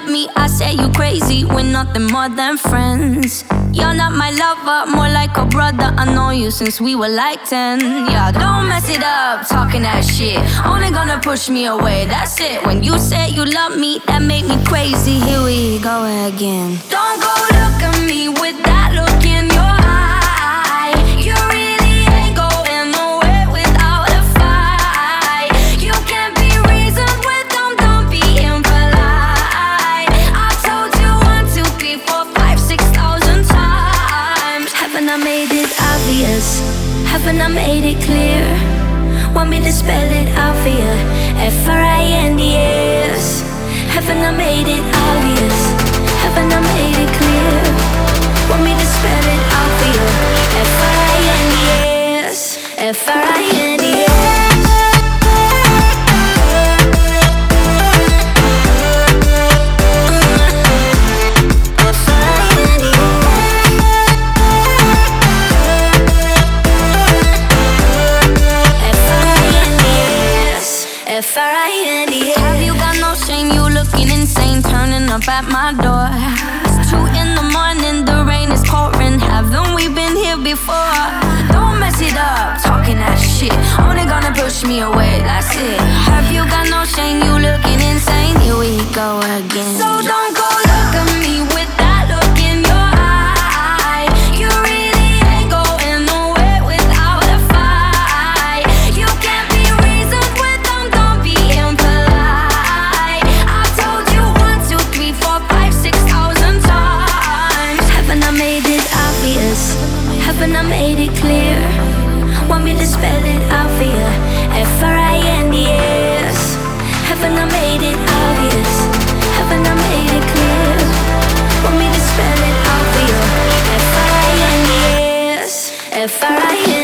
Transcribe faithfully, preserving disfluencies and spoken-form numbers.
love me, I say you crazy. We're nothing more than friends. You're not my lover, more like a brother. I know you since we were like ten. Yeah, don't mess it up, talking that shit. Only gonna push me away, that's it. When you say you love me, that make me crazy. Here we go again. Don't go look at me with that look in your eye. You really ain't going nowhere without a fight. You can't be reasoned with them, don't be impolite. I told you one, two, three, four, five, six thousand times. Haven't I made it obvious? Haven't I made it clear? Want me to spell it out for you? F R I N D S. Haven't I made it obvious? Haven't I made it clear? Want me to spell it out for you? F R I N D S. F R I N D S. F R I N D S. Have you got no shame? You looking insane, turning up at my door. It's two in the morning, the rain is pouring. Haven't we been here before? Don't mess it up, talking that shit. Only gonna push me away, that's it. Have you got no shame? You looking insane. Here we go again. So don't go look at me with that look in your eye. You really ain't going nowhere without a fight. You can't be reasoned with them, don't be impolite. I told you one, two, three, four, five, six thousand times. Haven't I made it obvious? Haven't I made it clear? Want me to spell it out for you? F R I N D S. Haven't I made it obvious? Haven't I made it clear? Want me to spell it out for you? F R I N D S. F R I N D S.